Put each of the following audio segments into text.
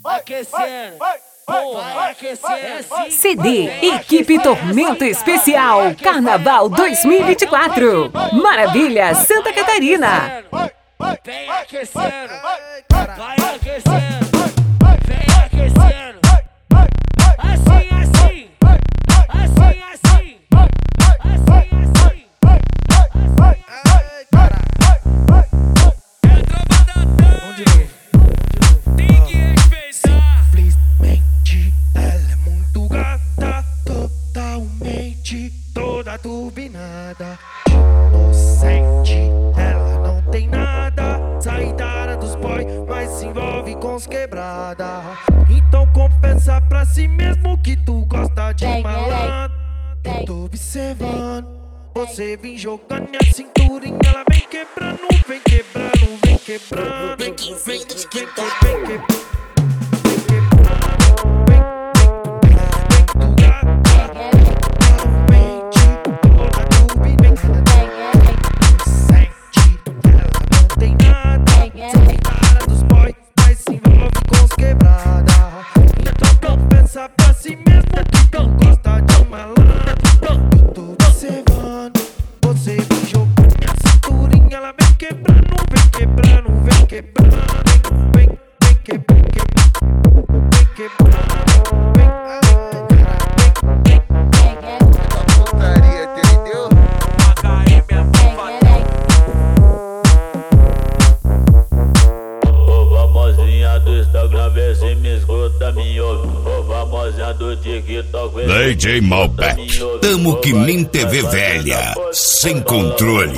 aquecendo. Porra, aquecendo. CD Equipe Tormento Especial Carnaval 2024. Maravilha, Santa Catarina. Vem aquecendo, vai aquecendo, vem aquecendo. Assim, assim, assim, assim, assim, assim. É tropa da tarde, tem que respeitar. Simplesmente ela é muito gata, totalmente toda turbinada. Inocente, ela não tem nada, saída dos boy, mas se envolve com os quebrada. Então confessa pra si mesmo que tu gosta de malandro. Eu tô observando, você vem jogando a cinturinha, ela vem quebrando, vem quebrando, vem quebrando, vem quebrando. Pra si mesmo que não gosta de um malandro. Eu tô observando, você vem jogando minha cinturinha, ela vem quebrando, vem quebrando, vem quebrando, vem quebrando, vem quebrando, Putaria, entendeu? Ô famosinha do Instagram, vê se me escuta, me ouve. Ô famosinha do TikTok, vê se DJ Malbec, tamo que nem TV velha, sem controle.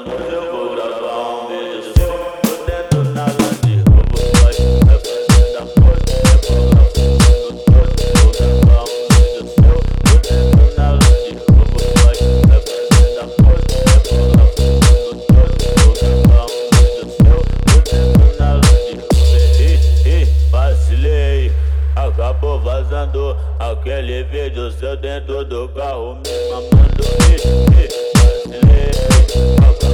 Acabou vazando aquele vídeo seu dentro do carro, me mamando. Vacilei.